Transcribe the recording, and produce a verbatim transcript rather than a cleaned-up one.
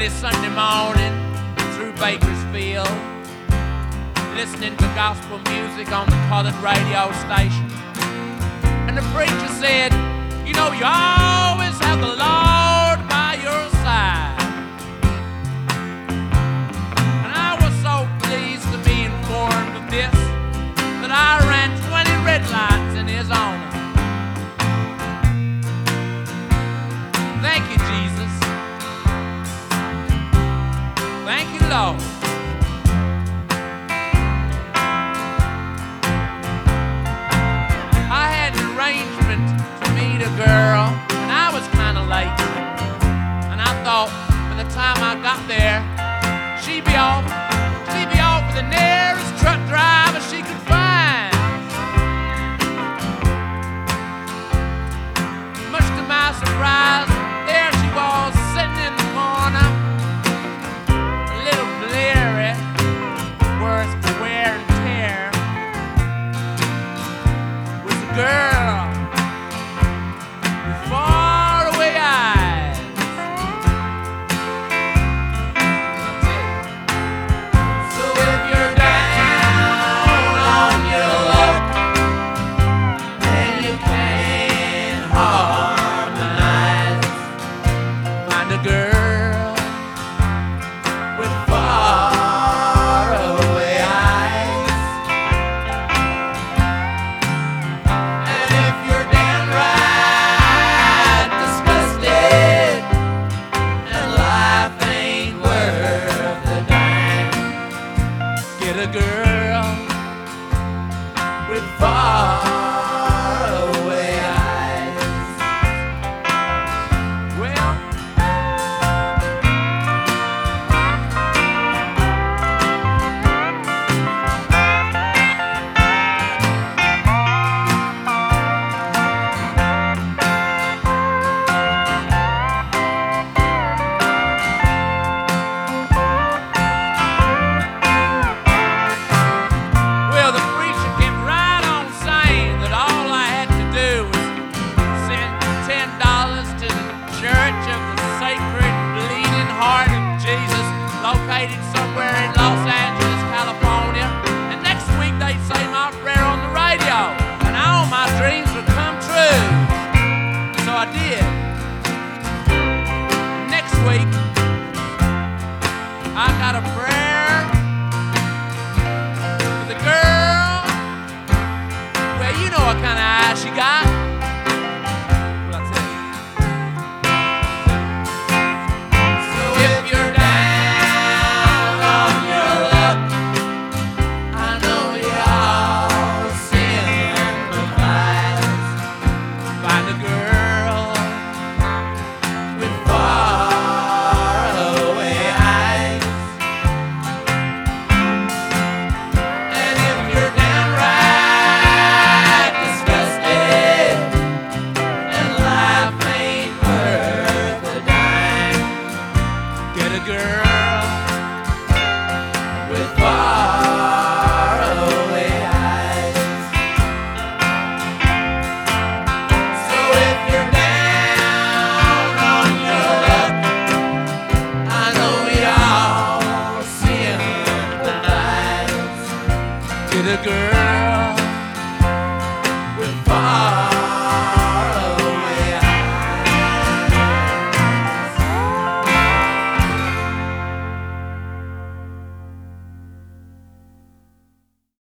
early Sunday morning through Bakersfield, listening to gospel music on the colored radio station. And the preacher said, you know, you always have the Lord by your side. And I was so pleased to be informed of this that I ran twenty red lights in his honor. Thank you, Jesus. Thank you, Lord. I had an arrangement to meet a girl, and I was kind of late. And I thought by the time I got there, she'd be off, she'd be off with the nearest truck driver she could find. Much to my surprise, there she was sitting in the corner, a little bleary, worse for wear and tear, was a girl with faraway eyes. So if you're down on your luck and you can't harmonize, find a girl with faraway eyes. And if you're downright disgusted and life ain't worth the dime, get a girl with faraway eyes. Well, Well, the preacher kept right on saying that all I had to do was send ten dollars to the Church of the Sacred Bleeding Heart of Jesus, located somewhere in Los Angeles, California. And next week they'd say my prayer on the radio, and all my dreams would come true. So I did. Next week, I got a prayer for the girl. Well, you know what kind of eyes she got. Well, I'll tell you. So if you're down on your luck, I know y'all sympathize. Find a girl with faraway eyes. And if you're downright disgusted and life ain't worth a dime, get a girl with faraway eyes. So if you're down on your luck, I know y'all sympathize. Get a girl